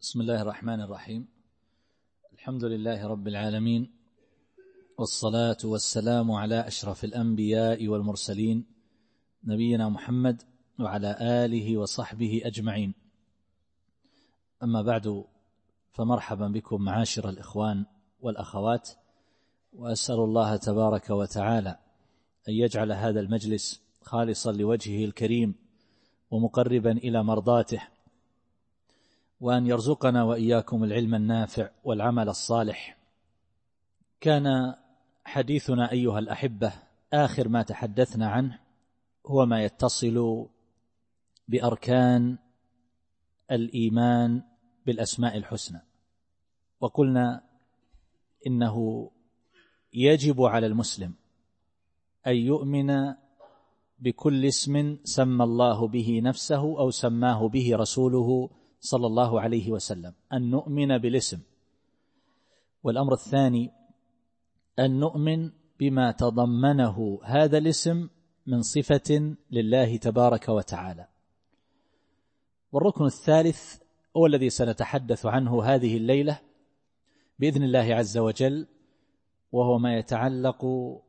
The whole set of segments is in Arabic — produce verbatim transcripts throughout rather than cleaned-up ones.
بسم الله الرحمن الرحيم. الحمد لله رب العالمين، والصلاة والسلام على أشرف الأنبياء والمرسلين نبينا محمد وعلى آله وصحبه أجمعين. أما بعد، فمرحبا بكم معاشر الإخوان والأخوات، وأسأل الله تبارك وتعالى أن يجعل هذا المجلس خالصا لوجهه الكريم ومقربا إلى مرضاته، وأن يرزقنا وإياكم العلم النافع والعمل الصالح. كان حديثنا أيها الأحبة آخر ما تحدثنا عنه هو ما يتصل بأركان الإيمان بالأسماء الحسنى، وقلنا إنه يجب على المسلم أن يؤمن بكل اسم سمى الله به نفسه أو سماه به رسوله صلى الله عليه وسلم، أن نؤمن بالاسم. والأمر الثاني أن نؤمن بما تضمنه هذا الاسم من صفة لله تبارك وتعالى. والركن الثالث هو الذي سنتحدث عنه هذه الليلة بإذن الله عز وجل، وهو ما يتعلق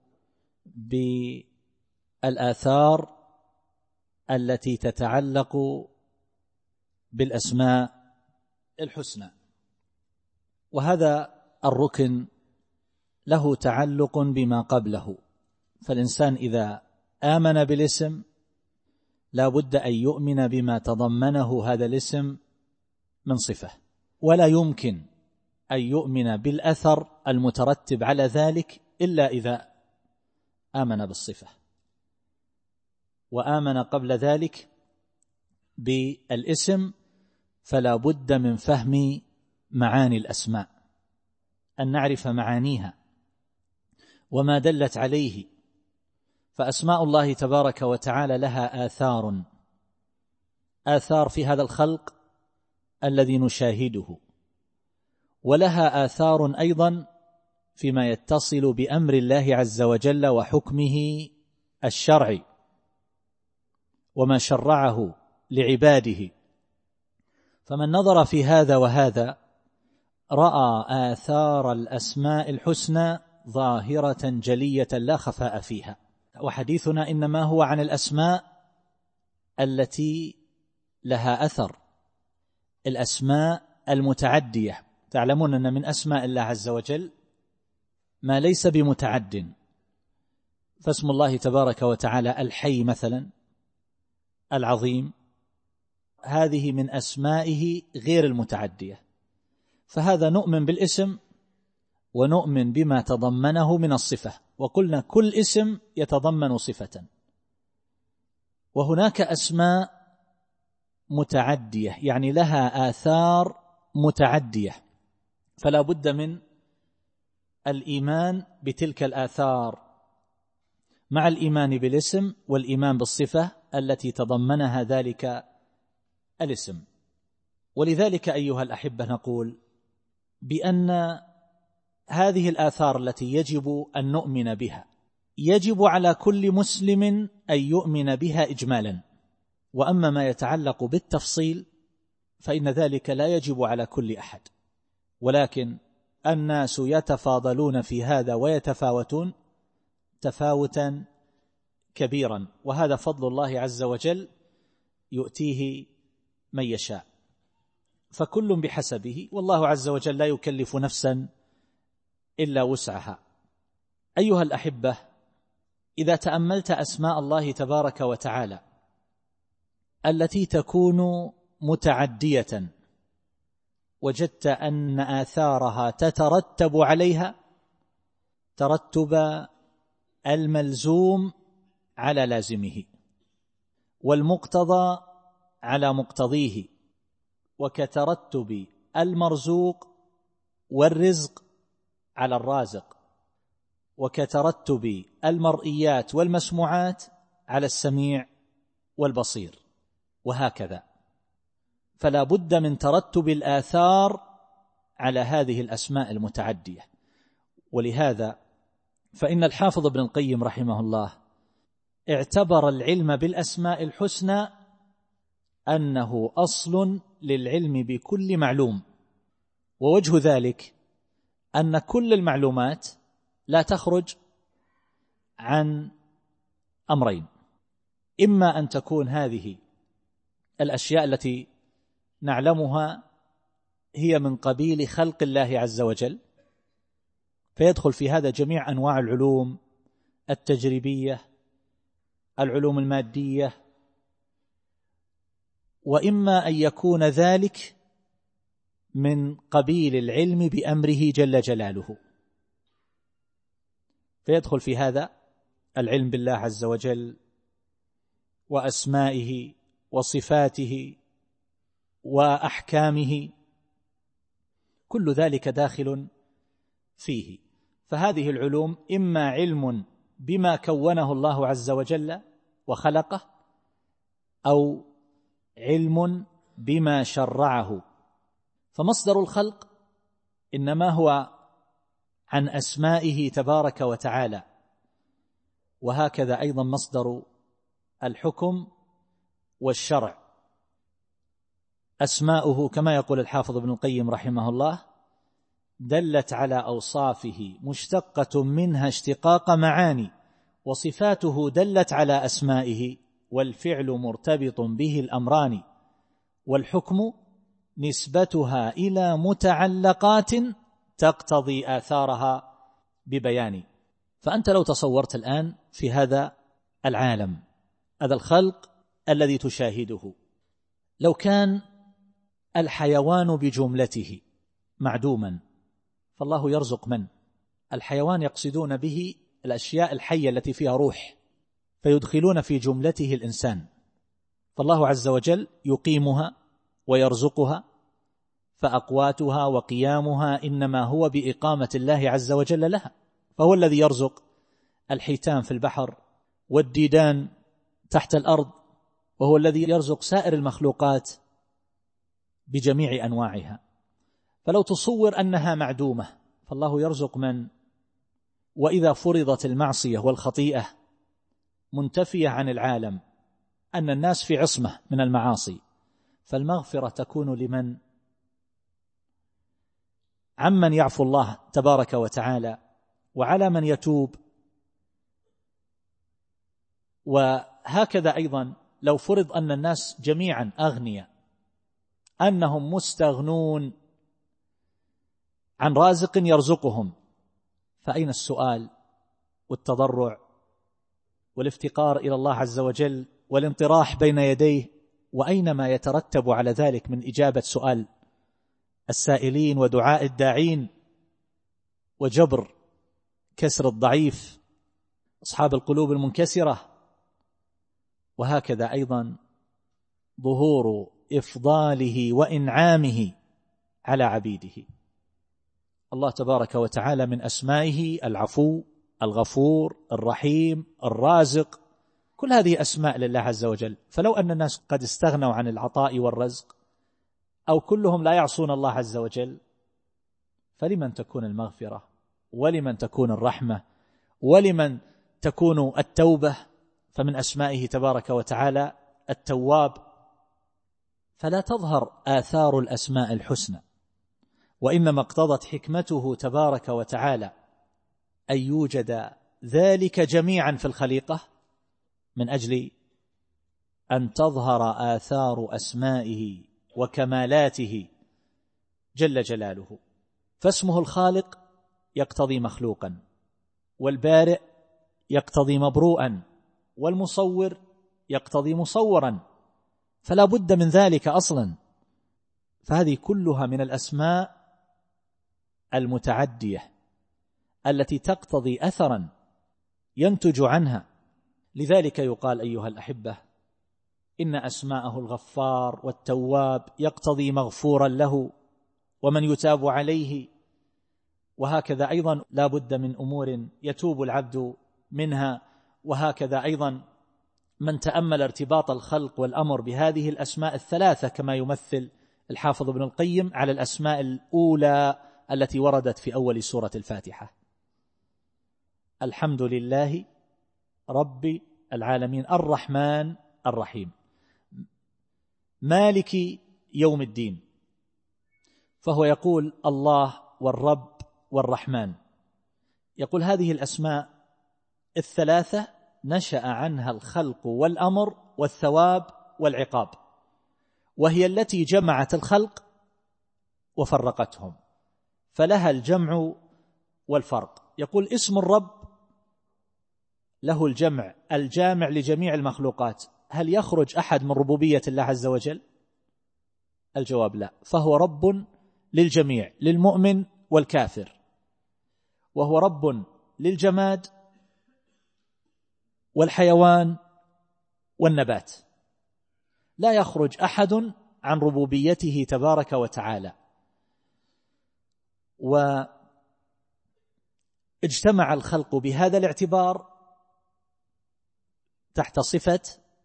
بالآثار التي تتعلق بالأسماء الحسنى. وهذا الركن له تعلق بما قبله، فالإنسان إذا آمن بالاسم لا بد أن يؤمن بما تضمنه هذا الاسم من صفة، ولا يمكن أن يؤمن بالأثر المترتب على ذلك إلا إذا آمن بالصفة، وآمن قبل ذلك بالاسم، فلا بد من فهم معاني الأسماء، أن نعرف معانيها وما دلت عليه. فأسماء الله تبارك وتعالى لها آثار آثار في هذا الخلق الذي نشاهده، ولها آثار أيضا فيما يتصل بأمر الله عز وجل وحكمه الشرعي وما شرعه لعباده. فمن نظر في هذا وهذا رأى آثار الأسماء الحسنى ظاهرة جلية لا خفاء فيها. وحديثنا إنما هو عن الأسماء التي لها أثر، الأسماء المتعدية. تعلمون أن من أسماء الله عز وجل ما ليس بمتعد، فاسم الله تبارك وتعالى الحي مثلا، العظيم، هذه من أسمائه غير المتعدية. فهذا نؤمن بالاسم ونؤمن بما تضمنه من الصفة، وقلنا كل اسم يتضمن صفة. وهناك أسماء متعدية، يعني لها آثار متعدية، فلا بد من الإيمان بتلك الآثار مع الإيمان بالاسم والإيمان بالصفة التي تضمنها ذلك الاسم. ولذلك أيها الأحبة نقول بأن هذه الآثار التي يجب أن نؤمن بها يجب على كل مسلم أن يؤمن بها إجمالا، وأما ما يتعلق بالتفصيل فإن ذلك لا يجب على كل أحد، ولكن الناس يتفاضلون في هذا ويتفاوتون تفاوتا كبيرا، وهذا فضل الله عز وجل يؤتيه من يشاء، فكل بحسبه، والله عز وجل لا يكلف نفسا إلا وسعها. أيها الأحبة، إذا تأملت أسماء الله تبارك وتعالى التي تكون متعدية وجدت أن آثارها تترتب عليها ترتب الملزوم على لازمه، والمقتضى على مقتضيه، وكترتب المرزوق والرزق على الرازق، وكترتب المرئيات والمسموعات على السميع والبصير، وهكذا. فلا بد من ترتب الآثار على هذه الأسماء المتعدية. ولهذا فإن الحافظ ابن القيم رحمه الله اعتبر العلم بالأسماء الحسنى أنه أصل للعلم بكل معلوم، ووجه ذلك أن كل المعلومات لا تخرج عن أمرين: إما أن تكون هذه الأشياء التي نعلمها هي من قبيل خلق الله عز وجل، فيدخل في هذا جميع أنواع العلوم التجريبية، العلوم المادية، وإما أن يكون ذلك من قبيل العلم بأمره جل جلاله، فيدخل في هذا العلم بالله عز وجل وأسمائه وصفاته وأحكامه، كل ذلك داخل فيه. فهذه العلوم إما علم بما كونه الله عز وجل وخلقه، أو علم بما شرعه. فمصدر الخلق إنما هو عن أسمائه تبارك وتعالى، وهكذا أيضا مصدر الحكم والشرع. أسماؤه كما يقول الحافظ ابن القيم رحمه الله: دلت على أوصافه مشتقة منها اشتقاق معاني، وصفاته دلت على أسمائه، والفعل مرتبط به الأمران، والحكم نسبتها إلى متعلقات تقتضي آثارها ببيان. فأنت لو تصورت الآن في هذا العالم، هذا الخلق الذي تشاهده، لو كان الحيوان بجملته معدوما، فالله يرزق من؟ الحيوان يقصدون به الأشياء الحية التي فيها روح، فيدخلون في جملته الإنسان، فالله عز وجل يقيمها ويرزقها، فأقواتها وقيامها إنما هو بإقامة الله عز وجل لها. فهو الذي يرزق الحيتان في البحر والديدان تحت الأرض، وهو الذي يرزق سائر المخلوقات بجميع أنواعها. فلو تصور أنها معدومة، فالله يرزق من؟ وإذا فرضت المعصية والخطيئة منتفية عن العالم، أن الناس في عصمة من المعاصي، فالمغفرة تكون لمن؟ عمن يعفو الله تبارك وتعالى، وعلى من يتوب. وهكذا أيضا لو فرض أن الناس جميعا أغنياء، أنهم مستغنون عن رازق يرزقهم، فأين السؤال والتضرع والافتقار إلى الله عز وجل والانطراح بين يديه؟ وأين ما يترتب على ذلك من إجابة سؤال السائلين ودعاء الداعين وجبر كسر الضعيف، أصحاب القلوب المنكسرة؟ وهكذا أيضا ظهور إفضاله وإنعامه على عبيده. الله تبارك وتعالى من أسمائه العفو، الغفور، الرحيم، الرازق، كل هذه أسماء لله عز وجل. فلو أن الناس قد استغنوا عن العطاء والرزق، أو كلهم لا يعصون الله عز وجل، فلمن تكون المغفرة؟ ولمن تكون الرحمة؟ ولمن تكون التوبة؟ فمن أسمائه تبارك وتعالى التواب. فلا تظهر آثار الأسماء الحسنى، وإنما اقتضت حكمته تبارك وتعالى أن يوجد ذلك جميعا في الخليقة من أجل أن تظهر آثار أسمائه وكمالاته جل جلاله. فاسمه الخالق يقتضي مخلوقا، والبارئ يقتضي مبروءا، والمصور يقتضي مصورا، فلا بد من ذلك أصلا. فهذه كلها من الأسماء المتعدية التي تقتضي أثرا ينتج عنها. لذلك يقال أيها الأحبة إن أسماءه الغفار والتواب يقتضي مغفورا له ومن يتاب عليه. وهكذا أيضا لا بد من أمور يتوب العبد منها. وهكذا أيضا من تأمل ارتباط الخلق والأمر بهذه الأسماء الثلاثة كما يمثل الحافظ ابن القيم على الأسماء الأولى التي وردت في أول سورة الفاتحة: الحمد لله رب العالمين، الرحمن الرحيم، مالك يوم الدين، فهو يقول الله والرب والرحمن، يقول هذه الأسماء الثلاثة نشأ عنها الخلق والأمر والثواب والعقاب، وهي التي جمعت الخلق وفرقتهم، فلها الجمع والفرق. يقول اسم الرب له الجمع الجامع لجميع المخلوقات، هل يخرج أحد من ربوبية الله عز وجل؟ الجواب لا، فهو رب للجميع، للمؤمن والكافر، وهو رب للجماد والحيوان والنبات، لا يخرج أحد عن ربوبيته تبارك وتعالى. واجتمع الخلق بهذا الاعتبار تحت صفة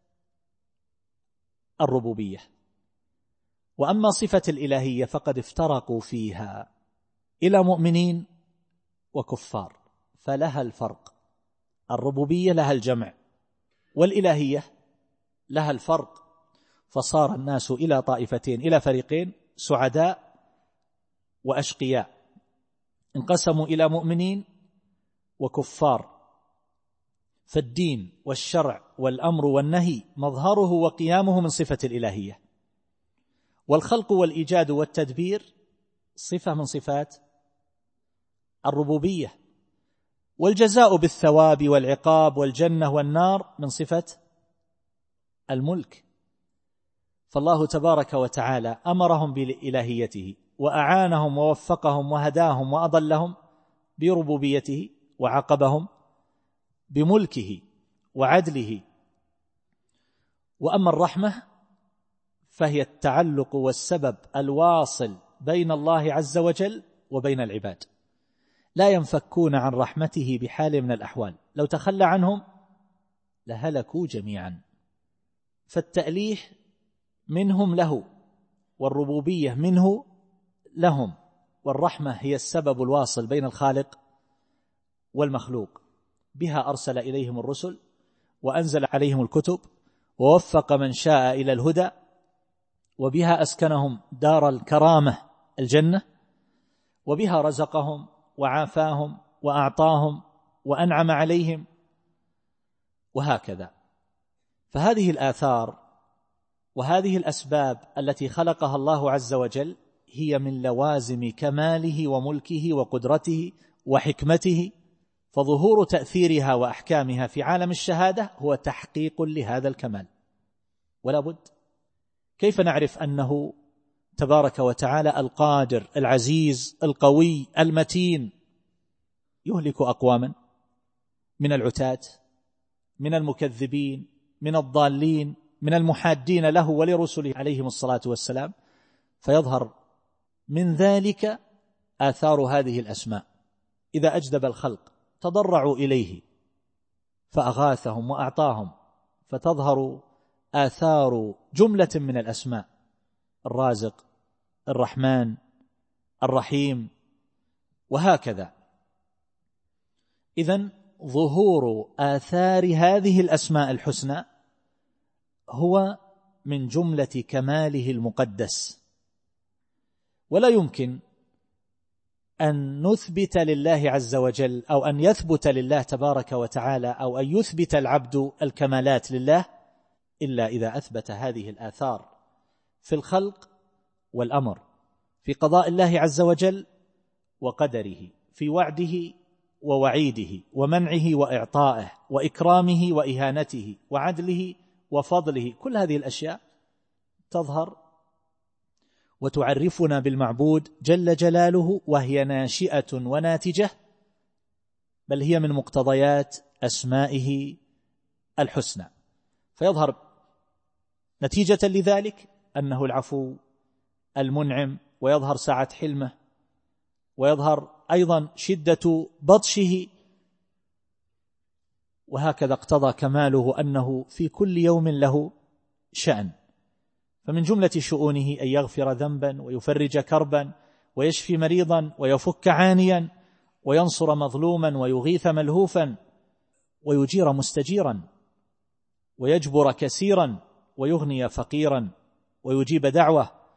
الربوبية. وأما صفة الإلهية فقد افترقوا فيها إلى مؤمنين وكفار، فلها الفرق. الربوبية لها الجمع، والإلهية لها الفرق، فصار الناس إلى طائفتين، إلى فريقين، سعداء وأشقياء، انقسموا إلى مؤمنين وكفار. فالدين والشرع والأمر والنهي مظهره وقيامه من صفة الإلهية، والخلق والإيجاد والتدبير صفة من صفات الربوبية، والجزاء بالثواب والعقاب والجنة والنار من صفة الملك. فالله تبارك وتعالى أمرهم بإلهيته وأعانهم ووفقهم وهداهم وأضلهم بربوبيته، وعاقبهم بملكه وعدله. وأما الرحمة فهي التعلق والسبب الواصل بين الله عز وجل وبين العباد، لا ينفكون عن رحمته بحال من الأحوال، لو تخلى عنهم لهلكوا جميعا. فالتأليح منهم له، والربوبية منه لهم، والرحمة هي السبب الواصل بين الخالق والمخلوق، بها أرسل إليهم الرسل وأنزل عليهم الكتب ووفق من شاء إلى الهدى، وبها أسكنهم دار الكرامة الجنة، وبها رزقهم وعافاهم وأعطاهم وأنعم عليهم، وهكذا. فهذه الآثار وهذه الأسباب التي خلقها الله عز وجل هي من لوازم كماله وملكه وقدرته وحكمته، فظهور تأثيرها وأحكامها في عالم الشهادة هو تحقيق لهذا الكمال. ولا بد. كيف نعرف أنه تبارك وتعالى القادر العزيز القوي المتين يهلك أقواما من العتاة، من المكذبين، من الضالين، من المحادين له ولرسله عليهم الصلاة والسلام، فيظهر من ذلك آثار هذه الأسماء. إذا أجدب الخلق تضرعوا إليه فأغاثهم وأعطاهم، فتظهر آثار جملة من الأسماء: الرازق، الرحمن، الرحيم، وهكذا. إذن ظهور آثار هذه الأسماء الحسنى هو من جملة كماله المقدس، ولا يمكن أن نثبت لله عز وجل أو أن يثبت لله تبارك وتعالى أو أن يثبت العبد الكمالات لله إلا إذا أثبت هذه الآثار في الخلق والأمر، في قضاء الله عز وجل وقدره، في وعده ووعيده، ومنعه وإعطائه، وإكرامه وإهانته، وعدله وفضله. كل هذه الأشياء تظهر وتعرفنا بالمعبود جل جلاله، وهي ناشئة وناتجة، بل هي من مقتضيات أسمائه الحسنى. فيظهر نتيجة لذلك أنه العفو المنعم، ويظهر سعة حلمه، ويظهر أيضا شدة بطشه، وهكذا اقتضى كماله أنه في كل يوم له شأن. فمن جملة شؤونه أن يغفر ذنبا ويفرج كربا ويشفي مريضا ويفك عانيا وينصر مظلوما ويغيث ملهوفا ويجير مستجيرا ويجبر كسيرا ويغني فقيرا ويجيب دعوة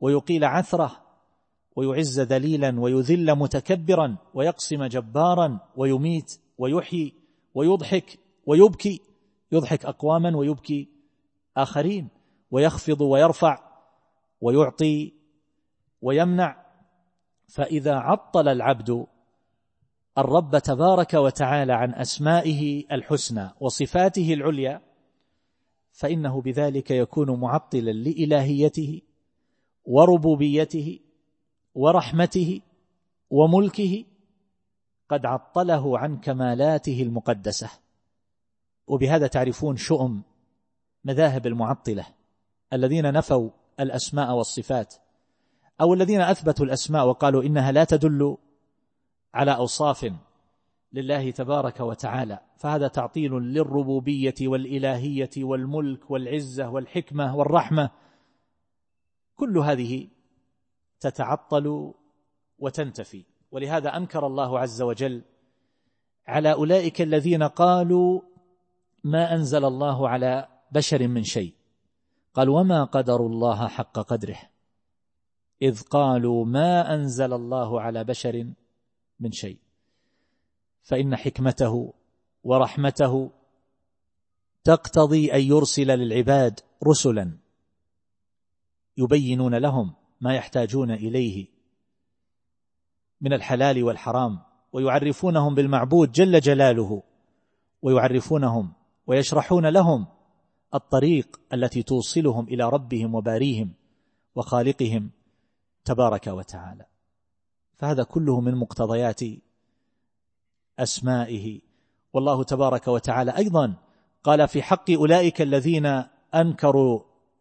ويقيل عثرة، ويعز ذليلا ويذل متكبرا، ويقسم جبارا، ويميت ويحيي، ويضحك ويبكي، يضحك أقواما ويبكي آخرين، ويخفض ويرفع، ويعطي ويمنع. فإذا عطل العبد الرب تبارك وتعالى عن أسمائه الحسنى وصفاته العليا، فإنه بذلك يكون معطلا لإلهيته وربوبيته ورحمته وملكه، قد عطله عن كمالاته المقدسة. وبهذا تعرفون شؤم مذاهب المعطلة الذين نفوا الأسماء والصفات، أو الذين أثبتوا الأسماء وقالوا إنها لا تدل على أوصاف لله تبارك وتعالى، فهذا تعطيل للربوبية والإلهية والملك والعزة والحكمة والرحمة، كل هذه تتعطل وتنتفي. ولهذا أنكر الله عز وجل على أولئك الذين قالوا ما أنزل الله على بشر من شيء، قال وما قدروا الله حق قدره إذ قالوا ما أنزل الله على بشر من شيء. فإن حكمته ورحمته تقتضي أن يرسل للعباد رسلا يبينون لهم ما يحتاجون إليه من الحلال والحرام، ويعرفونهم بالمعبود جل جلاله، ويعرفونهم ويشرحون لهم الطريق التي توصلهم إلى ربهم وباريهم وخالقهم تبارك وتعالى. فهذا كله من مقتضيات أسمائه. والله تبارك وتعالى أيضا قال في حق أولئك الذين أنكروا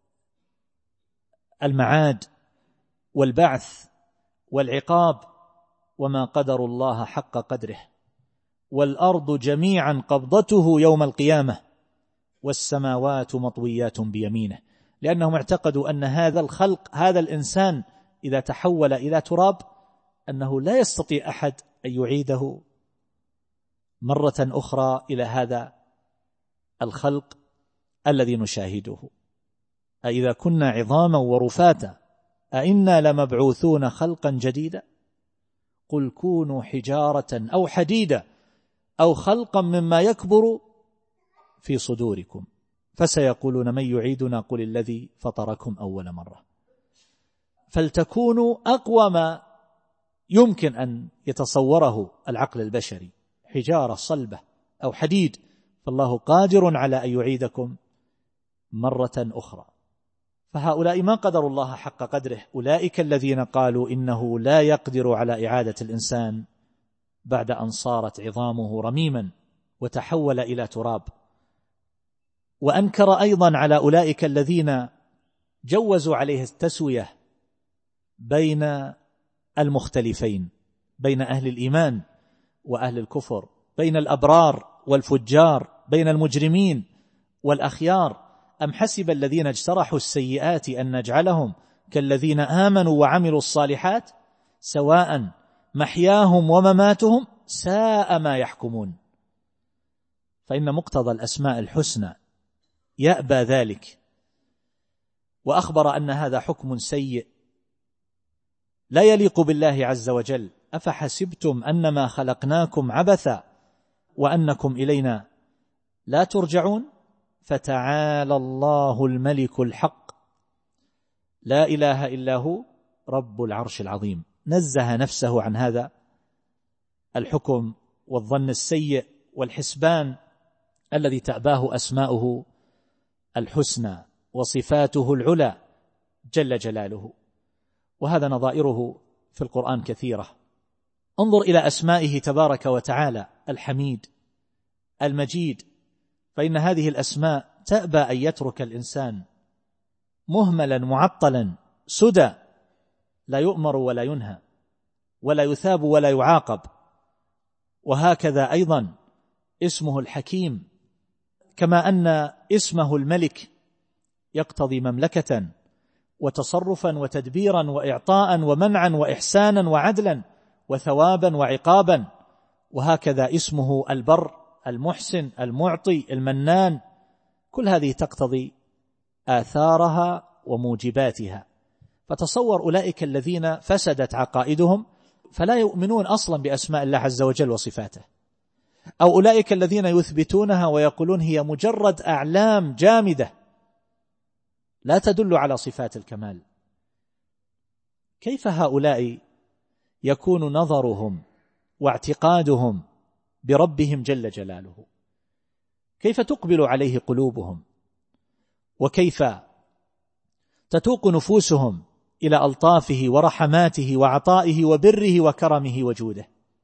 المعاد والبعث والعقاب وما قدروا الله حق قدره والأرض جميعا قبضته يوم القيامة والسماوات مطويات بيمينه، لأنهم اعتقدوا أن هذا الخلق، هذا الإنسان إذا تحول إلى تراب أنه لا يستطيع أحد أن يعيده مرة أخرى إلى هذا الخلق الذي نشاهده. أإذا كنا عظاما ورفاتا أئنا لمبعوثون خلقا جديدا قل كونوا حجارة أو حديدا أو خلقا مما يكبر في صدوركم فسيقولون من يعيدنا قل الذي فطركم أول مرة. فلتكونوا أقوى ما يمكن أن يتصوره العقل البشري، حجارة صلبة أو حديد، فالله قادر على أن يعيدكم مرة أخرى. فهؤلاء ما قدروا الله حق قدره، أولئك الذين قالوا إنه لا يقدر على إعادة الإنسان بعد أن صارت عظامه رميما وتحول إلى تراب. وأنكر أيضا على أولئك الذين جوزوا عليه التسوية بين المختلفين، بين أهل الإيمان وأهل الكفر، بين الأبرار والفجار، بين المجرمين والأخيار. أم حسب الذين اجترحوا السيئات أن نجعلهم كالذين آمنوا وعملوا الصالحات سواء محياهم ومماتهم ساء ما يحكمون. فإن مقتضى الأسماء الحسنى يأبى ذلك، وأخبر أن هذا حكم سيء لا يليق بالله عز وجل. أفحسبتم أنما خلقناكم عبثا وأنكم إلينا لا ترجعون فتعالى الله الملك الحق لا إله إلا هو رب العرش العظيم. نزه نفسه عن هذا الحكم والظن السيء والحسبان الذي تأباه أسماؤه الحسنى وصفاته العلى جل جلاله. وهذا نظائره في القرآن كثيرة. انظر إلى أسمائه تبارك وتعالى الحميد المجيد، فإن هذه الأسماء تأبى أن يترك الإنسان مهملا معطلا سدى لا يؤمر ولا ينهى ولا يثاب ولا يعاقب. وهكذا أيضا اسمه الحكيم، كما أن اسمه الملك يقتضي مملكة وتصرفا وتدبيرا وإعطاء ومنعا وإحسانا وعدلا وثوابا وعقابا. وهكذا اسمه البر المحسن المعطي المنان، كل هذه تقتضي آثارها وموجباتها. فتصور أولئك الذين فسدت عقائدهم فلا يؤمنون أصلا بأسماء الله عز وجل وصفاته، أو أولئك الذين يثبتونها ويقولون هي مجرد أعلام جامدة لا تدل على صفات الكمال. كيف هؤلاء يكون نظرهم واعتقادهم بربهم جل جلاله؟ كيف تقبل عليه قلوبهم؟ وكيف تتوق نفوسهم إلى ألطافه ورحماته وعطائه وبره وكرمه وجوده؟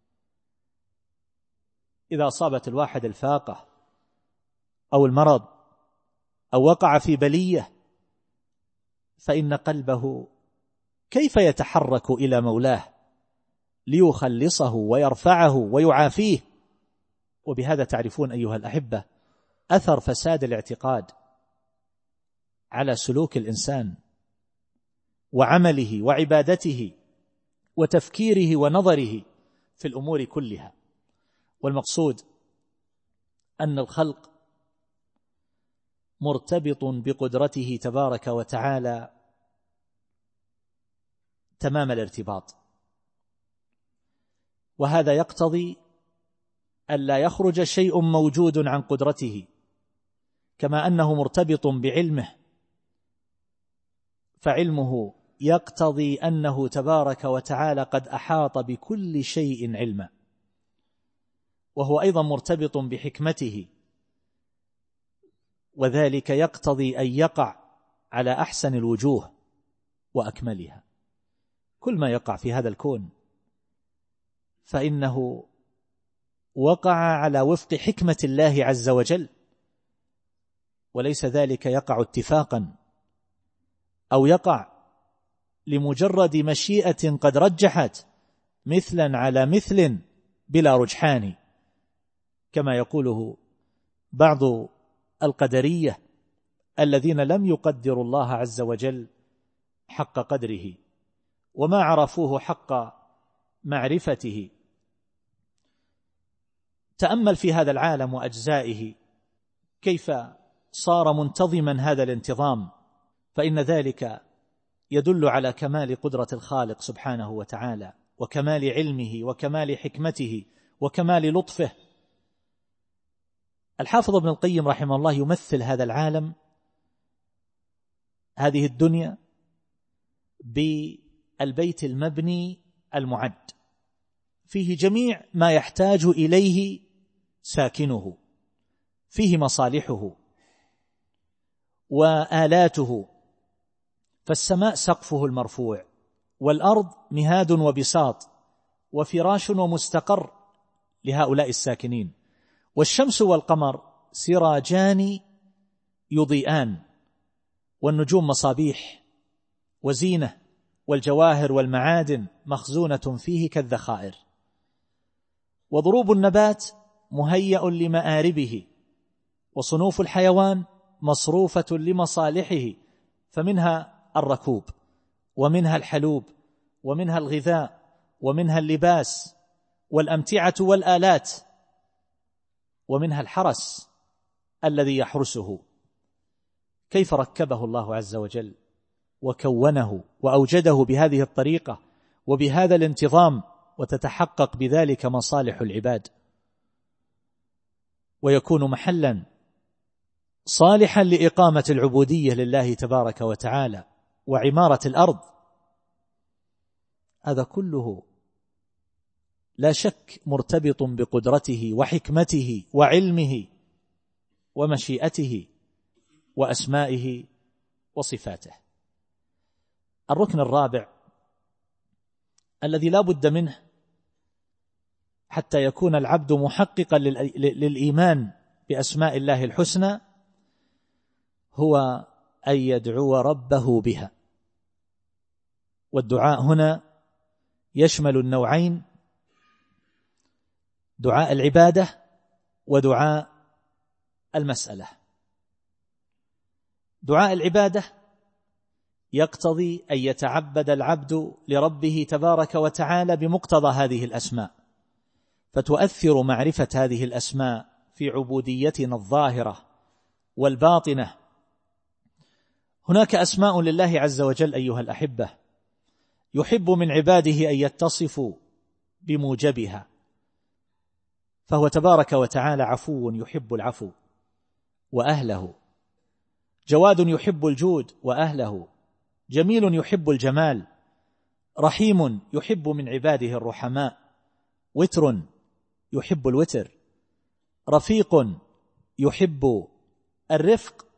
إذا أصابت الواحد الفاقة أو المرض أو وقع في بلية فإن قلبه كيف يتحرك إلى مولاه ليخلصه ويرفعه ويعافيه؟ وبهذا تعرفون أيها الأحبة أثر فساد الاعتقاد على سلوك الإنسان وعمله وعبادته وتفكيره ونظره في الأمور كلها. والمقصود أن الخلق مرتبط بقدرته تبارك وتعالى تمام الارتباط، وهذا يقتضي ألا يخرج شيء موجود عن قدرته، كما أنه مرتبط بعلمه، فعلمه يقتضي أنه تبارك وتعالى قد أحاط بكل شيء علما، وهو أيضا مرتبط بحكمته، وذلك يقتضي أن يقع على أحسن الوجوه وأكملها. كل ما يقع في هذا الكون فإنه وقع على وفق حكمة الله عز وجل، وليس ذلك يقع اتفاقا أو يقع لمجرد مشيئة قد رجحت مثلا على مثل بلا رجحان، كما يقوله بعض القدرية الذين لم يقدروا الله عز وجل حق قدره وما عرفوه حق معرفته. تأمل في هذا العالم وأجزائه كيف صار منتظما هذا الانتظام، فإن ذلك يدل على كمال قدرة الخالق سبحانه وتعالى وكمال علمه وكمال حكمته وكمال لطفه. الحافظ ابن القيم رحمه الله يمثل هذا العالم، هذه الدنيا، بالبيت المبني المعد فيه جميع ما يحتاج إليه ساكنه، فيه مصالحه وآلاته، فالسماء سقفه المرفوع، والأرض مهاد وبساط وفراش ومستقر لهؤلاء الساكنين، والشمس والقمر سراجان يضيئان، والنجوم مصابيح وزينة، والجواهر والمعادن مخزونة فيه كالذخائر، وضروب النبات مهيأ لمآربه، وصنوف الحيوان مصروفة لمصالحه، فمنها الركوب ومنها الحلوب ومنها الغذاء ومنها اللباس والأمتعة والآلات، ومنها الحرس الذي يحرسه. كيف ركبه الله عز وجل وكونه وأوجده بهذه الطريقة وبهذا الانتظام، وتتحقق بذلك مصالح العباد، ويكون محلا صالحا لإقامة العبودية لله تبارك وتعالى وعمارة الأرض. هذا كله لا شك مرتبط بقدرته وحكمته وعلمه ومشيئته وأسمائه وصفاته. الركن الرابع الذي لا بد منه حتى يكون العبد محققا للإيمان بأسماء الله الحسنى هو أن يدعو ربه بها. والدعاء هنا يشمل النوعين: دعاء العبادة ودعاء المسألة. دعاء العبادة يقتضي أن يتعبد العبد لربه تبارك وتعالى بمقتضى هذه الأسماء، فتؤثر معرفة هذه الأسماء في عبوديتنا الظاهرة والباطنة. هناك أسماء لله عز وجل أيها الأحبة يحب من عباده أن يتصفوا بموجبها، فهو تبارك وتعالى عفو يحب العفو وأهله، جواد يحب الجود وأهله، جميل يحب الجمال، رحيم يحب من عباده الرحماء، وتر يحب الوتر، رفيق يحب الرفق،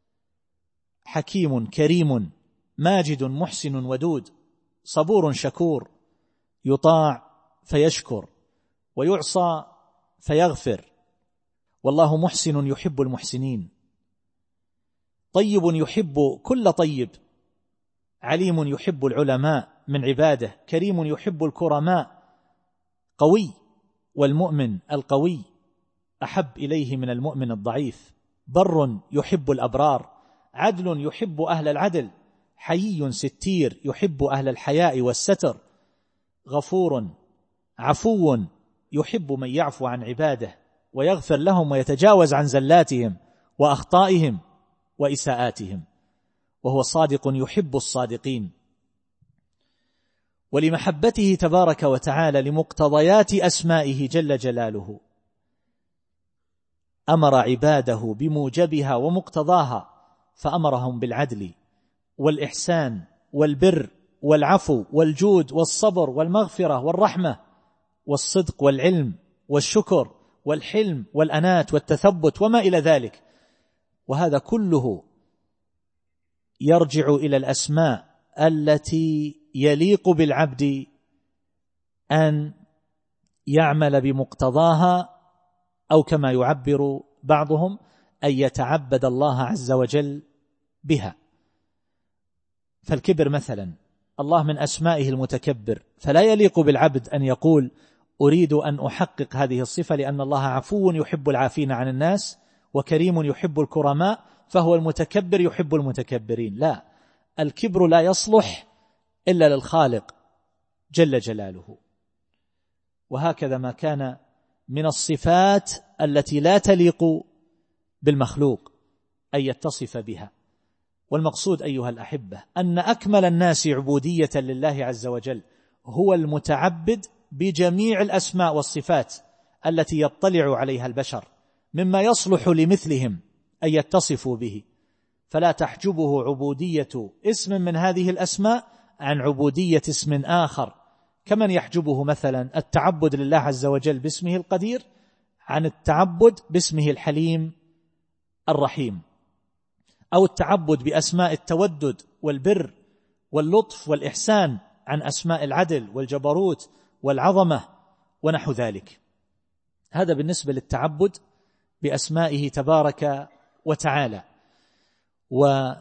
حكيم كريم، ماجد محسن ودود، صبور شكور، يطاع فيشكر ويعصى فيغفر، والله محسن يحب المحسنين، طيب يحب كل طيب، عليم يحب العلماء من عباده، كريم يحب الكرماء، قوي، والمؤمن القوي أحب إليه من المؤمن الضعيف، بر يحب الأبرار، عدل يحب أهل العدل، حيي ستير يحب أهل الحياء والستر، غفور عفو يحب من يعفو عن عباده ويغفر لهم ويتجاوز عن زلاتهم وأخطائهم وإساءاتهم، وهو صادق يحب الصادقين. ولمحبته تبارك وتعالى لمقتضيات أسمائه جل جلاله أمر عباده بموجبها ومقتضاها، فأمرهم بالعدل والإحسان والبر والعفو والجود والصبر والمغفرة والرحمة والصدق والعلم والشكر والحلم والأنات والتثبت وما إلى ذلك، وهذا كله يرجع إلى الأسماء التي يليق بالعبد أن يعمل بمقتضاها، أو كما يعبر بعضهم أن يتعبد الله عز وجل بها. فالكبر مثلا، الله من أسمائه المتكبر، فلا يليق بالعبد أن يقول أريد أن أحقق هذه الصفة لأن الله عفو يحب العافين عن الناس وكريم يحب الكرماء فهو المتكبر يحب المتكبرين. لا، الكبر لا يصلح إلا للخالق جل جلاله. وهكذا ما كان من الصفات التي لا تليق بالمخلوق أن يتصف بها. والمقصود أيها الأحبة أن أكمل الناس عبودية لله عز وجل هو المتعبد بجميع الأسماء والصفات التي يطلع عليها البشر مما يصلح لمثلهم أن يتصفوا به، فلا تحجبه عبودية اسم من هذه الأسماء عن عبودية اسم آخر، كمن يحجبه مثلا التعبد لله عز وجل باسمه القدير عن التعبد باسمه الحليم الرحيم، أو التعبد بأسماء التودد والبر واللطف والإحسان عن أسماء العدل والجبروت والعظمة ونحو ذلك. هذا بالنسبة للتعبد بأسمائه تبارك وتعالى. والنوع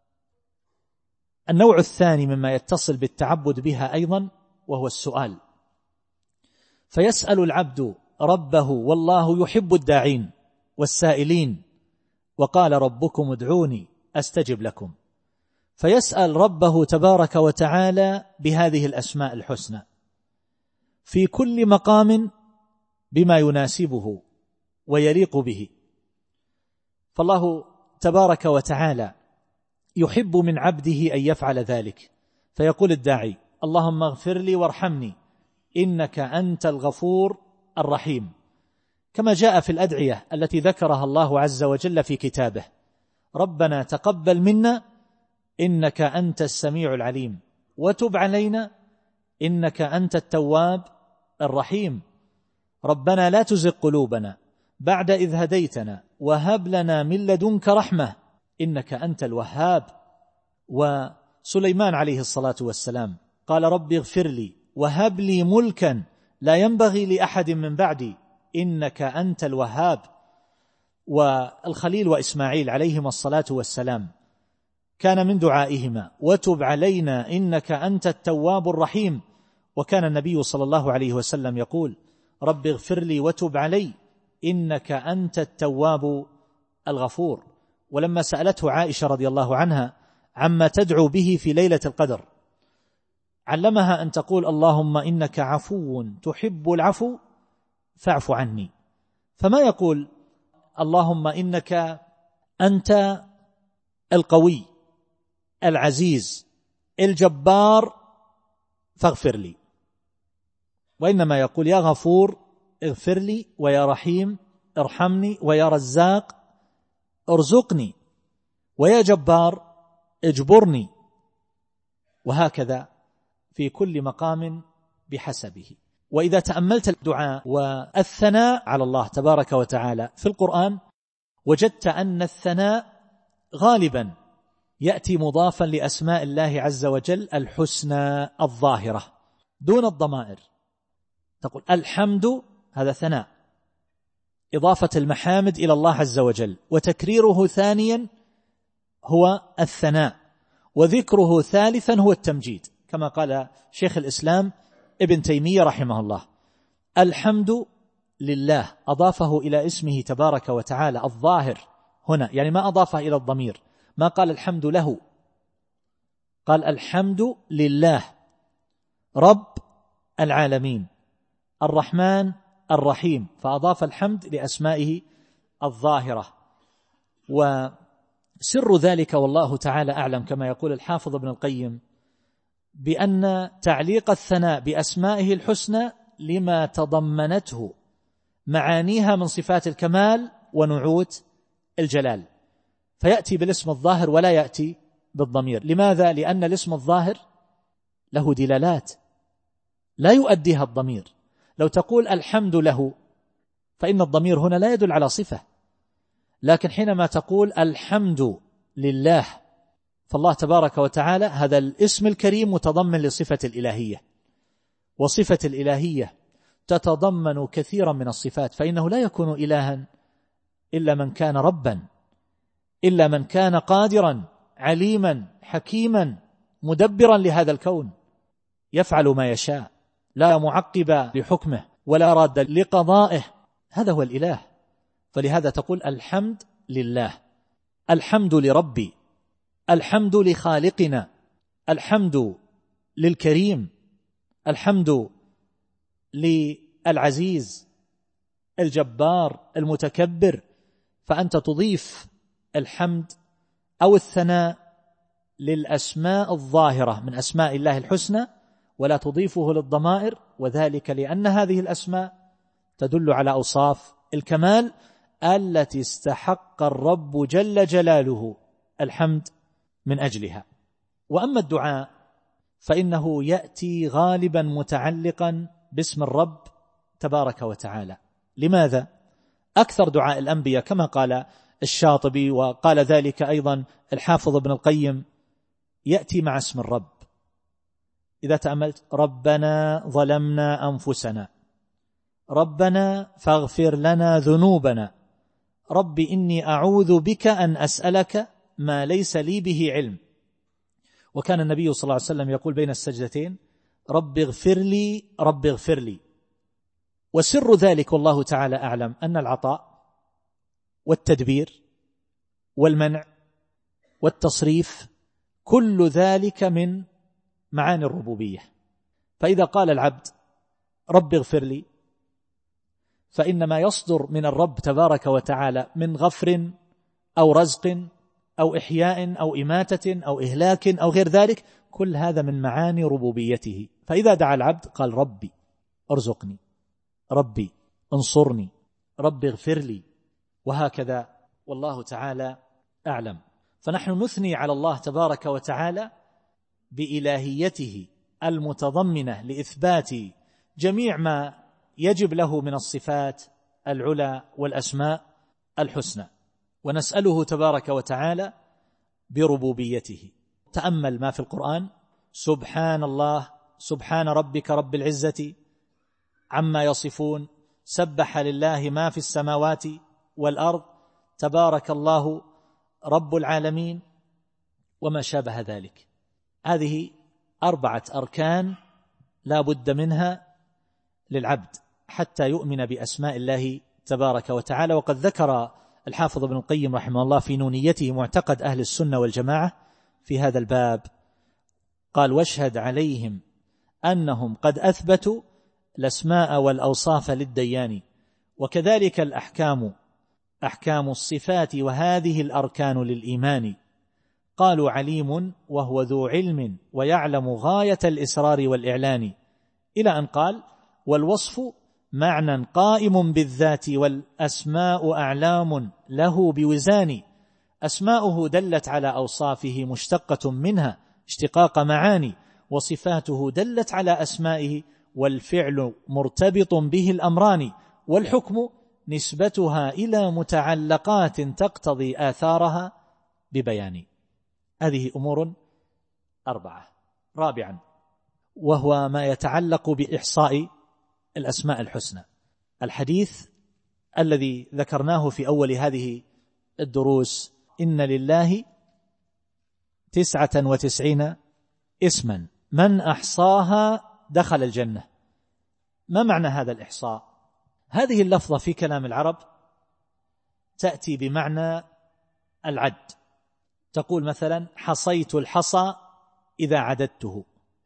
الثاني مما يتصل بالتعبد بها أيضا وهو السؤال، فيسأل العبد ربه والله يحب الداعين والسائلين، وقال ربكم ادعوني أستجب لكم، فيسأل ربه تبارك وتعالى بهذه الأسماء الحسنى في كل مقام بما يناسبه ويليق به. فالله تبارك وتعالى يحب من عبده أن يفعل ذلك، فيقول الداعي اللهم اغفر لي وارحمني إنك أنت الغفور الرحيم، كما جاء في الأدعية التي ذكرها الله عز وجل في كتابه: ربنا تقبل منا إنك أنت السميع العليم وتب علينا إنك أنت التواب الرحيم، ربنا لا تزغ قلوبنا بعد إذ هديتنا وهب لنا من لدنك رحمة إنك أنت الوهاب. وسليمان عليه الصلاة والسلام قال رب اغفر لي وهب لي ملكا لا ينبغي لأحد من بعدي إنك أنت الوهاب. والخليل وإسماعيل عليهما الصلاة والسلام كان من دعائهما وتب علينا إنك أنت التواب الرحيم، وكان النبي صلى الله عليه وسلم يقول رب اغفر لي وتب علي إنك أنت التواب الغفور. ولما سألته عائشة رضي الله عنها عما تدعو به في ليلة القدر علمها أن تقول اللهم إنك عفو تحب العفو فاعف عني، فما يقول اللهم إنك أنت القوي العزيز الجبار فاغفر لي، وإنما يقول يا غفور اغفر لي، ويا رحيم ارحمني، ويا رزاق ارزقني، ويا جبار اجبرني، وهكذا في كل مقام بحسبه. وإذا تأملت الدعاء والثناء على الله تبارك وتعالى في القرآن وجدت أن الثناء غالبا يأتي مضافا لأسماء الله عز وجل الحسنى الظاهرة دون الضمائر. تقول الحمد، هذا ثناء، إضافة المحامد إلى الله عز وجل، وتكريره ثانيا هو الثناء، وذكره ثالثا هو التمجيد، كما قال شيخ الإسلام ابن تيمية رحمه الله: الحمد لله، أضافه إلى اسمه تبارك وتعالى الظاهر هنا، يعني ما أضافه إلى الضمير، ما قال الحمد له، قال الحمد لله رب العالمين الرحمن الرحيم، فأضاف الحمد لأسمائه الظاهرة. وسر ذلك والله تعالى أعلم، كما يقول الحافظ ابن القيم، بأن تعليق الثناء بأسمائه الحسنى لما تضمنته معانيها من صفات الكمال ونعوت الجلال، فيأتي بالاسم الظاهر ولا يأتي بالضمير. لماذا؟ لأن الاسم الظاهر له دلالات لا يؤديها الضمير. لو تقول الحمد له فإن الضمير هنا لا يدل على صفة، لكن حينما تقول الحمد لله فالله تبارك وتعالى هذا الاسم الكريم متضمن لصفة الإلهية، وصفة الإلهية تتضمن كثيرا من الصفات، فإنه لا يكون إلها إلا من كان ربا، إلا من كان قادرا عليما حكيما مدبرا لهذا الكون، يفعل ما يشاء، لا معقب لحكمه ولا راد لقضائه، هذا هو الإله. فلهذا تقول الحمد لله، الحمد لربي، الحمد لخالقنا، الحمد للكريم، الحمد للعزيز الجبار المتكبر. فأنت تضيف الحمد أو الثناء للأسماء الظاهرة من أسماء الله الحسنى، ولا تضيفه للضمائر، وذلك لأن هذه الأسماء تدل على أوصاف الكمال التي استحق الرب جل جلاله الحمد من أجلها. وأما الدعاء فإنه يأتي غالبا متعلقا باسم الرب تبارك وتعالى. لماذا؟ أكثر دعاء الأنبياء كما قال الشاطبي وقال ذلك أيضا الحافظ ابن القيم يأتي مع اسم الرب. إذا تأملت ربنا ظلمنا أنفسنا، ربنا فاغفر لنا ذنوبنا، رب إني أعوذ بك أن أسألك ما ليس لي به علم. وكان النبي صلى الله عليه وسلم يقول بين السجدتين رب اغفر لي رب اغفر لي. وسر ذلك والله تعالى أعلم أن العطاء والتدبير والمنع والتصريف كل ذلك من معاني الربوبية. فإذا قال العبد رب اغفر لي فإن ما يصدر من الرب تبارك وتعالى من غفر أو رزق أو إحياء أو إماتة أو إهلاك أو غير ذلك، كل هذا من معاني ربوبيته. فإذا دعا العبد قال ربي ارزقني، ربي انصرني، ربي اغفر لي، وهكذا والله تعالى أعلم. فنحن نثني على الله تبارك وتعالى بإلهيته المتضمنة لإثبات جميع ما يجب له من الصفات العلى والأسماء الحسنى، ونسأله تبارك وتعالى بربوبيته. تأمل ما في القرآن: سبحان الله، سبحان ربك رب العزة عما يصفون، سبح لله ما في السماوات والأرض، تبارك الله رب العالمين، وما شابه ذلك. هذه أربعة أركان لا بد منها للعبد حتى يؤمن بأسماء الله تبارك وتعالى. وقد ذكر الحافظ ابن القيم رحمه الله في نونيته معتقد أهل السنة والجماعة في هذا الباب، قال: واشهد عليهم أنهم قد أثبتوا الأسماء والأوصاف للديان، وكذلك الأحكام أحكام الصفات، وهذه الأركان للإيمان، قالوا عليم وهو ذو علم ويعلم غاية الإسرار والإعلان، إلى أن قال والوصف معنى قائم بالذات والأسماء أعلام له بوزان، أسماؤه دلت على أوصافه مشتقة منها اشتقاق معاني، وصفاته دلت على أسمائه والفعل مرتبط به الأمران، والحكم نسبتها إلى متعلقات تقتضي آثارها ببيان. هذه أمور أربعة. رابعا وهو ما يتعلق بإحصاء الأسماء الحسنى. الحديث الذي ذكرناه في أول هذه الدروس إن لله تسعة وتسعين اسما من أحصاها دخل الجنة. ما معنى هذا الإحصاء؟ هذه اللفظة في كلام العرب تأتي بمعنى العد. تقول مثلا حصيت الحصى إذا عددته،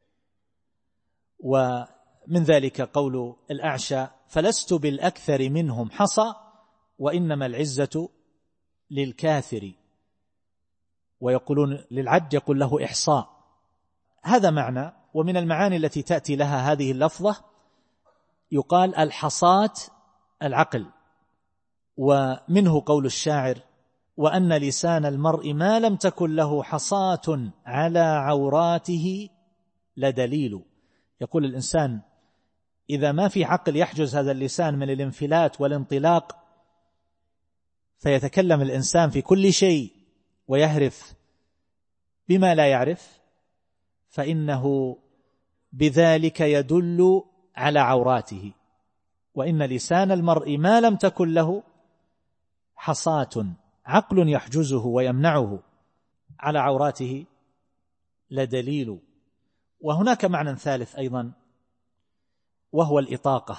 ومن ذلك قول الأعشى فلست بالأكثر منهم حصى وإنما العزة للكاثر، ويقولون للعد يقول له إحصاء. هذا معنى. ومن المعاني التي تأتي لها هذه اللفظة يقال الحصاة العقل، ومنه قول الشاعر وأن لسان المرء ما لم تكن له حصاة على عوراته لدليل. يقول الإنسان إذا ما في عقل يحجز هذا اللسان من الانفلات والانطلاق فيتكلم الإنسان في كل شيء ويهرف بما لا يعرف، فإنه بذلك يدل على عوراته. وإن لسان المرء ما لم تكن له حصاة عقل يحجزه ويمنعه على عوراته لدليل. وهناك معنى ثالث أيضا وهو الإطاقة.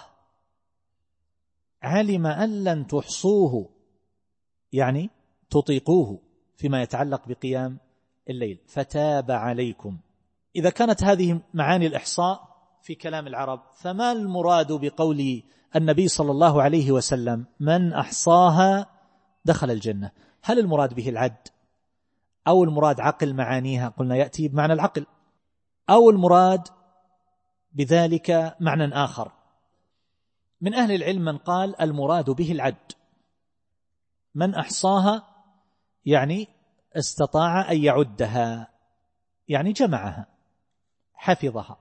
علم أن لن تحصوه يعني تطيقوه فيما يتعلق بقيام الليل فتاب عليكم. إذا كانت هذه معاني الإحصاء في كلام العرب، فما المراد بقول النبي صلى الله عليه وسلم من أحصاها دخل الجنة؟ هل المراد به العد أو المراد عقل معانيها؟ قلنا يأتي بمعنى العقل، أو المراد بذلك معنى آخر. من أهل العلم من قال المراد به العد. من أحصاها يعني استطاع أن يعدها، يعني جمعها حفظها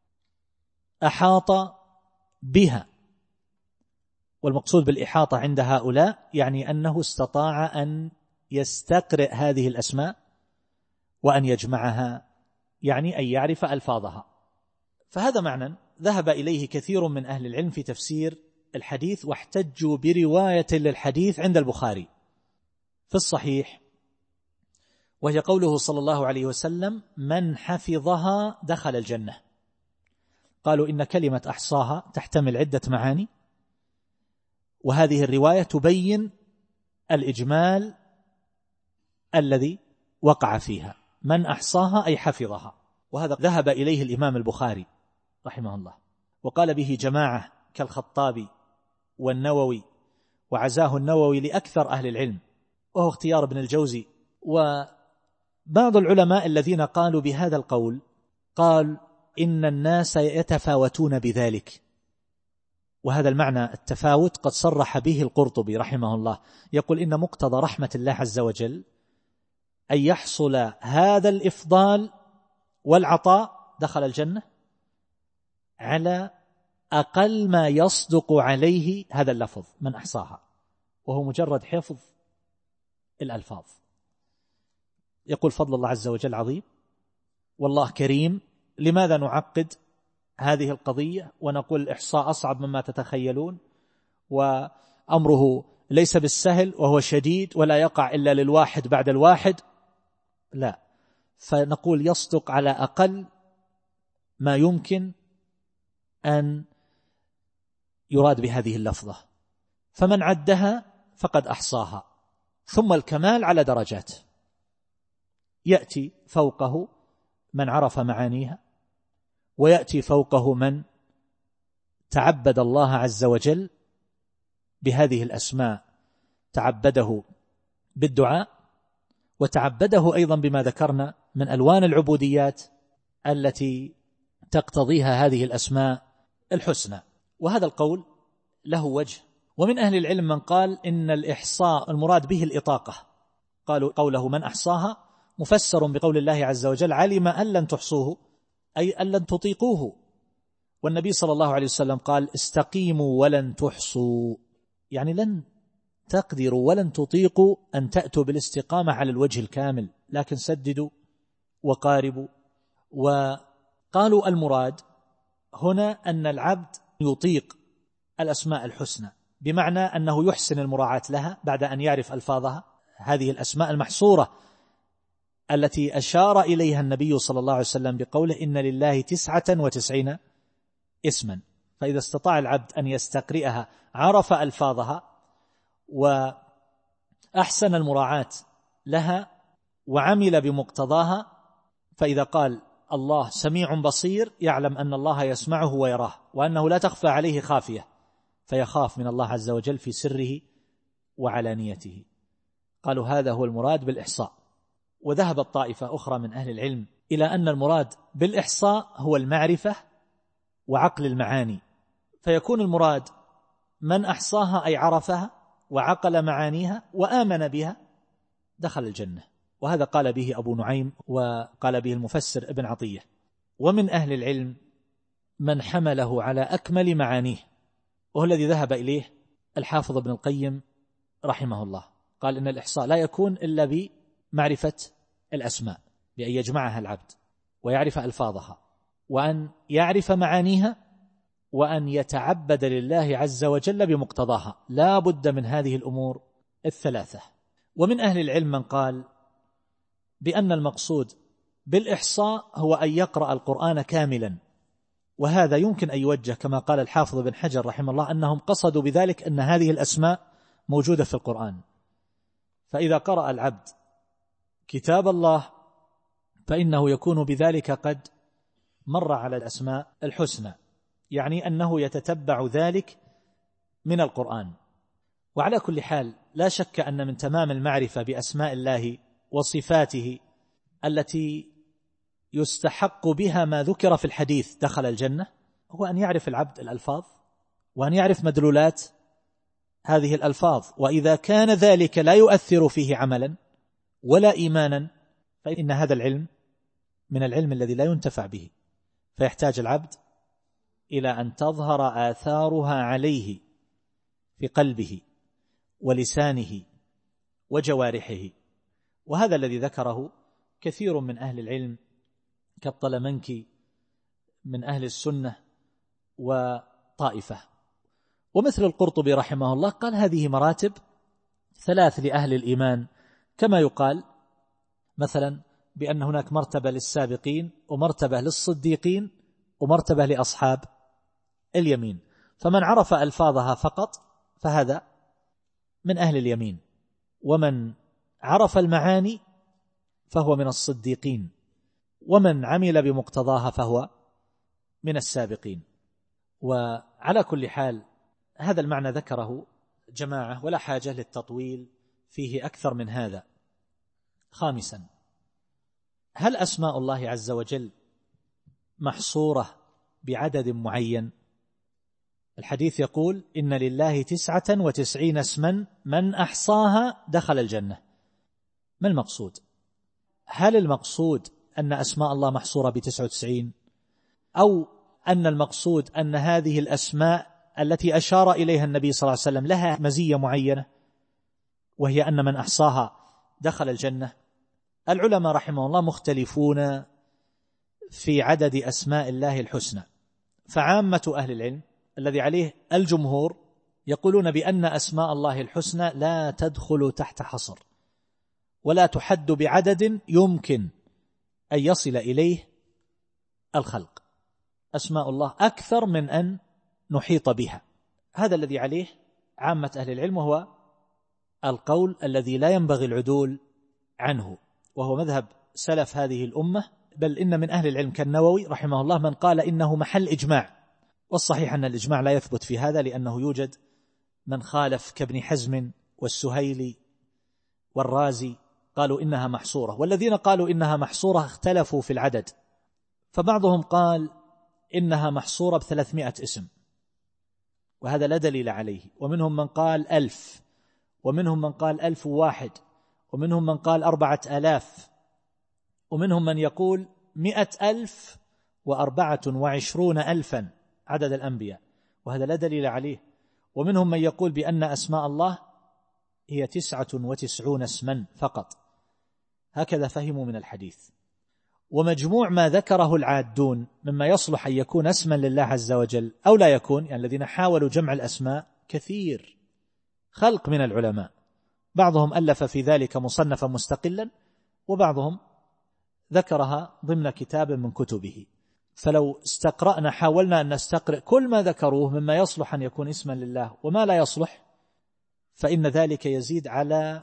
أحاط بها. والمقصود بالإحاطة عند هؤلاء يعني أنه استطاع أن يستقرئ هذه الأسماء وأن يجمعها، يعني أن يعرف ألفاظها. فهذا معنى ذهب إليه كثير من أهل العلم في تفسير الحديث، واحتجوا برواية للحديث عند البخاري في الصحيح، وهي قوله صلى الله عليه وسلم من حفظها دخل الجنة. قالوا إن كلمة أحصاها تحتمل عدة معاني، وهذه الرواية تبين الإجمال الذي وقع فيها. من أحصاها أي حفظها، وهذا ذهب إليه الإمام البخاري رحمه الله، وقال به جماعة كالخطابي والنووي، وعزاه النووي لأكثر أهل العلم، وهو اختيار ابن الجوزي. وبعض العلماء الذين قالوا بهذا القول قال إن الناس يتفاوتون بذلك، وهذا المعنى التفاوت قد صرح به القرطبي رحمه الله، يقول إن مقتضى رحمة الله عز وجل أن يحصل هذا الإفضال والعطاء دخل الجنة على أقل ما يصدق عليه هذا اللفظ من أحصاها، وهو مجرد حفظ الألفاظ. يقول فضل الله عز وجل عظيم والله كريم، لماذا نعقد هذه القضية ونقول الإحصاء أصعب مما تتخيلون، وأمره ليس بالسهل وهو شديد ولا يقع إلا للواحد بعد الواحد؟ لا، فنقول يصدق على أقل ما يمكن أن يراد بهذه اللفظة. فمن عدها فقد أحصاها. ثم الكمال على درجات، يأتي فوقه من عرف معانيها، ويأتي فوقه من تعبد الله عز وجل بهذه الأسماء، تعبده بالدعاء، وتعبده أيضا بما ذكرنا من ألوان العبوديات التي تقتضيها هذه الأسماء الحسنى. وهذا القول له وجه. ومن أهل العلم من قال إن الإحصاء المراد به الإطاقة، قالوا قوله من أحصاها مفسر بقول الله عز وجل علم أن لن تحصوه، أي أن لن تطيقوه. والنبي صلى الله عليه وسلم قال استقيموا ولن تحصوا، يعني لن تقدروا ولن تطيقوا أن تأتوا بالاستقامة على الوجه الكامل، لكن سددوا وقاربوا. وقالوا المراد هنا أن العبد يطيق الأسماء الحسنى، بمعنى أنه يحسن المراعاة لها بعد أن يعرف ألفاظها، هذه الأسماء المحصورة التي أشار إليها النبي صلى الله عليه وسلم بقوله إن لله تسعة وتسعين اسما. فإذا استطاع العبد أن يستقرئها عرف ألفاظها وأحسن المراعاة لها وعمل بمقتضاها، فإذا قال الله سميع بصير يعلم أن الله يسمعه ويراه وأنه لا تخفى عليه خافية، فيخاف من الله عز وجل في سره وعلانيته. قالوا هذا هو المراد بالإحصاء. وذهبت طائفة أخرى من أهل العلم إلى أن المراد بالإحصاء هو المعرفة وعقل المعاني، فيكون المراد من أحصاها أي عرفها وعقل معانيها وآمن بها دخل الجنة. وهذا قال به أبو نعيم وقال به المفسر ابن عطية. ومن أهل العلم من حمله على أكمل معانيه، وهو الذي ذهب إليه الحافظ ابن القيم رحمه الله، قال إن الإحصاء لا يكون إلا بمعرفة الأسماء، بأن يجمعها العبد ويعرف ألفاظها وأن يعرف معانيها وأن يتعبد لله عز وجل بمقتضاها، لا بد من هذه الأمور الثلاثة. ومن أهل العلم من قال بأن المقصود بالإحصاء هو أن يقرأ القرآن كاملا، وهذا يمكن أن يوجه كما قال الحافظ بن حجر رحمه الله أنهم قصدوا بذلك أن هذه الأسماء موجودة في القرآن، فإذا قرأ العبد كتاب الله فإنه يكون بذلك قد مر على الأسماء الحسنى، يعني أنه يتتبع ذلك من القرآن. وعلى كل حال لا شك أن من تمام المعرفة بأسماء الله وصفاته التي يستحق بها ما ذكر في الحديث دخل الجنة هو أن يعرف العبد الألفاظ وأن يعرف مدلولات هذه الألفاظ، وإذا كان ذلك لا يؤثر فيه عملا ولا إيمانا فإن هذا العلم من العلم الذي لا ينتفع به، فيحتاج العبد إلى أن تظهر آثارها عليه في قلبه ولسانه وجوارحه. وهذا الذي ذكره كثير من أهل العلم كالطلمنكي من أهل السنة وطائفة. ومثل القرطبي رحمه الله قال هذه مراتب ثلاث لأهل الإيمان، كما يقال مثلا بأن هناك مرتبة للسابقين ومرتبة للصديقين ومرتبة لأصحاب اليمين، فمن عرف ألفاظها فقط فهذا من أهل اليمين، ومن عرف المعاني فهو من الصديقين، ومن عمل بمقتضاها فهو من السابقين. وعلى كل حال هذا المعنى ذكره جماعة ولا حاجة للتطويل فيه أكثر من هذا. خامسا، هل أسماء الله عز وجل محصورة بعدد معين؟ الحديث يقول إن لله تسعة وتسعين اسما من أحصاها دخل الجنة. ما المقصود؟ هل المقصود أن أسماء الله محصورة بتسعة وتسعين، أو أن المقصود أن هذه الأسماء التي أشار إليها النبي صلى الله عليه وسلم لها مزية معينة وهي أن من أحصاها دخل الجنة؟ العلماء رحمه الله مختلفون في عدد أسماء الله الحسنى، فعامة أهل العلم الذي عليه الجمهور يقولون بأن أسماء الله الحسنى لا تدخل تحت حصر ولا تحد بعدد يمكن أن يصل إليه الخلق. أسماء الله أكثر من أن نحيط بها، هذا الذي عليه عامة أهل العلم، وهو القول الذي لا ينبغي العدول عنه، وهو مذهب سلف هذه الأمة. بل إن من أهل العلم كالنووي رحمه الله من قال إنه محل إجماع، والصحيح أن الإجماع لا يثبت في هذا، لأنه يوجد من خالف كابن حزم والسهيلي والرازي قالوا إنها محصورة، والذين قالوا إنها محصورة اختلفوا في العدد، فبعضهم قال إنها محصورة بثلاثمائة اسم، وهذا لا دليل عليه، ومنهم من قال ألف، ومنهم من قال ألف واحد، ومنهم من قال أربعة آلاف، ومنهم من يقول مئة ألف وأربعة وعشرون ألفا عدد الأنبياء، وهذا لا دليل عليه، ومنهم من يقول بأن أسماء الله هي تسعة وتسعون اسما فقط، هكذا فهموا من الحديث. ومجموع ما ذكره العادون مما يصلح أن يكون اسما لله عز وجل أو لا يكون، يعني الذين حاولوا جمع الأسماء كثير، خلق من العلماء، بعضهم ألف في ذلك مصنفا مستقلا، وبعضهم ذكرها ضمن كتاب من كتبه. فلو استقرأنا حاولنا أن نستقرأ كل ما ذكروه مما يصلح أن يكون اسما لله وما لا يصلح، فإن ذلك يزيد على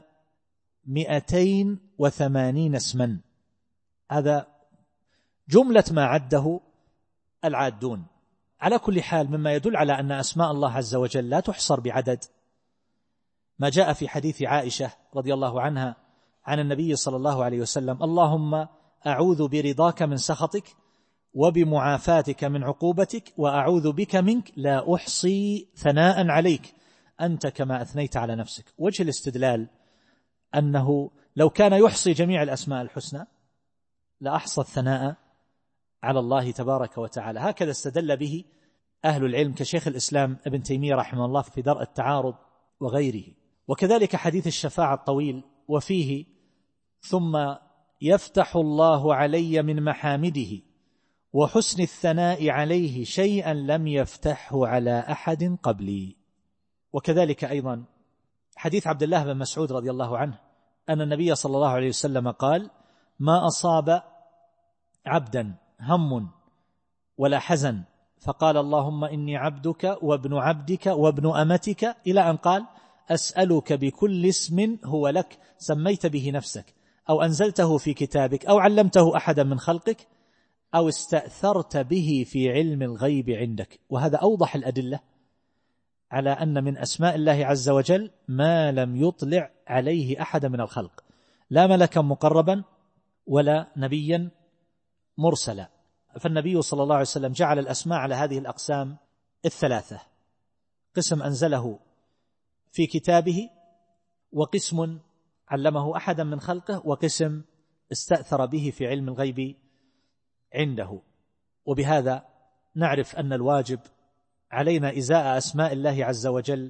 مئتين وثمانين اسما. هذا جملة ما عده العادون. على كل حال، مما يدل على أن أسماء الله عز وجل لا تحصر بعدد ما جاء في حديث عائشة رضي الله عنها عن النبي صلى الله عليه وسلم: اللهم أعوذ برضاك من سخطك وبمعافاتك من عقوبتك وأعوذ بك منك لا أحصي ثناء عليك أنت كما أثنيت على نفسك. وجه الاستدلال أنه لو كان يحصي جميع الأسماء الحسنى لأحصى الثناء على الله تبارك وتعالى. هكذا استدل به أهل العلم كشيخ الإسلام ابن تيمية رحمه الله في درء التعارض وغيره. وكذلك حديث الشفاعة الطويل وفيه: ثم يفتح الله علي من محامده وحسن الثناء عليه شيئا لم يفتحه على أحد قبلي. وكذلك أيضا حديث عبد الله بن مسعود رضي الله عنه أن النبي صلى الله عليه وسلم قال: ما أصاب عبدا هم ولا حزن فقال اللهم إني عبدك وابن عبدك وابن أمتك، إلى أن قال: أسألك بكل اسم هو لك سميت به نفسك أو أنزلته في كتابك أو علمته أحدا من خلقك أو استأثرت به في علم الغيب عندك. وهذا أوضح الأدلة على أن من أسماء الله عز وجل ما لم يطلع عليه أحد من الخلق، لا ملكا مقربا ولا نبيا مرسلا. فالنبي صلى الله عليه وسلم جعل الأسماء على هذه الأقسام الثلاثة: قسم أنزله في كتابه، وقسم علمه أحدا من خلقه، وقسم استأثر به في علم الغيب عنده. وبهذا نعرف أن الواجب علينا إزاء أسماء الله عز وجل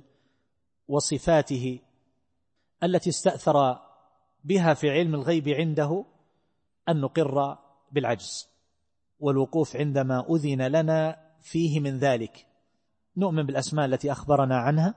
وصفاته التي استأثر بها في علم الغيب عنده أن نقر بالعجز والوقوف عندما أذن لنا فيه من ذلك، نؤمن بالأسماء التي أخبرنا عنها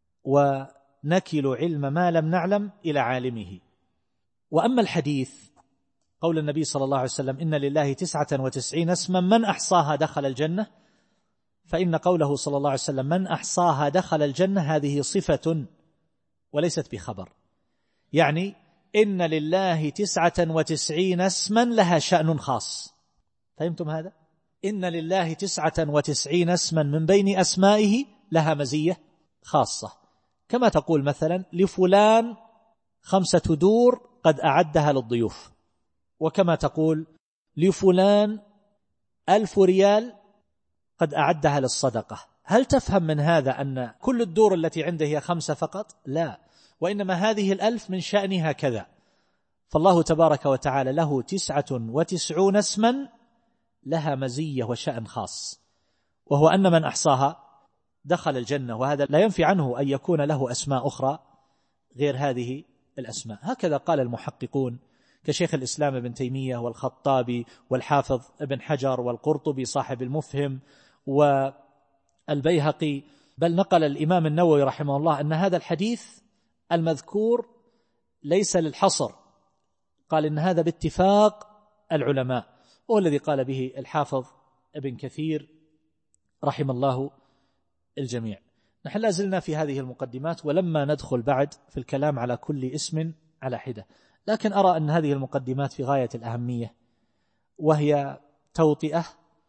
ونكل علم ما لم نعلم إلى عالمه. وأما الحديث قول النبي صلى الله عليه وسلم: إن لله تسعة وتسعين اسما من أحصاها دخل الجنة، فإن قوله صلى الله عليه وسلم من أحصاها دخل الجنة هذه صفة وليست بخبر، يعني إن لله تسعة وتسعين اسما لها شأن خاص. فهمتم هذا؟ إن لله تسعة وتسعين اسما من بين أسمائه لها مزية خاصة، كما تقول مثلا لفلان خمسة دور قد أعدها للضيوف، وكما تقول لفلان ألف ريال قد أعدها للصدقة. هل تفهم من هذا أن كل الدور التي عنده هي خمسة فقط؟ لا، وإنما هذه الألف من شأنها كذا. فالله تبارك وتعالى له تسعة وتسعون اسما لها مزية وشأن خاص، وهو أن من أحصاها دخل الجنة، وهذا لا ينفي عنه أن يكون له أسماء أخرى غير هذه الأسماء. هكذا قال المحققون كشيخ الإسلام ابن تيمية والخطابي والحافظ ابن حجر والقرطبي صاحب المفهم والبيهقي، بل نقل الإمام النووي رحمه الله أن هذا الحديث المذكور ليس للحصر، قال إن هذا باتفاق العلماء، وهو الذي قال به الحافظ ابن كثير رحم الله الجميع. نحن لازلنا في هذه المقدمات ولما ندخل بعد في الكلام على كل اسم على حدة، لكن أرى أن هذه المقدمات في غاية الأهمية، وهي توطئة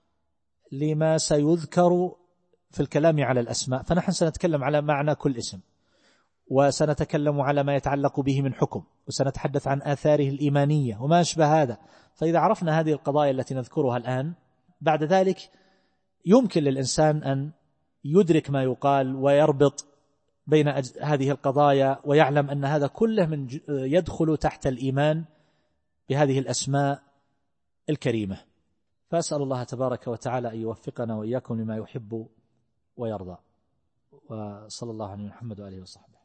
لما سيذكر في الكلام على الأسماء. فنحن سنتكلم على معنى كل اسم، وسنتكلم على ما يتعلق به من حكم، وسنتحدث عن آثاره الإيمانية وما أشبه هذا. فإذا عرفنا هذه القضايا التي نذكرها الآن، بعد ذلك يمكن للإنسان أن يدرك ما يقال ويربط بين هذه القضايا، ويعلم أن هذا كله من يدخل تحت الإيمان بهذه الأسماء الكريمة. فأسأل الله تبارك وتعالى أن يوفقنا وإياكم لما يحب ويرضى، وصلى الله على محمد وآله وصحبه.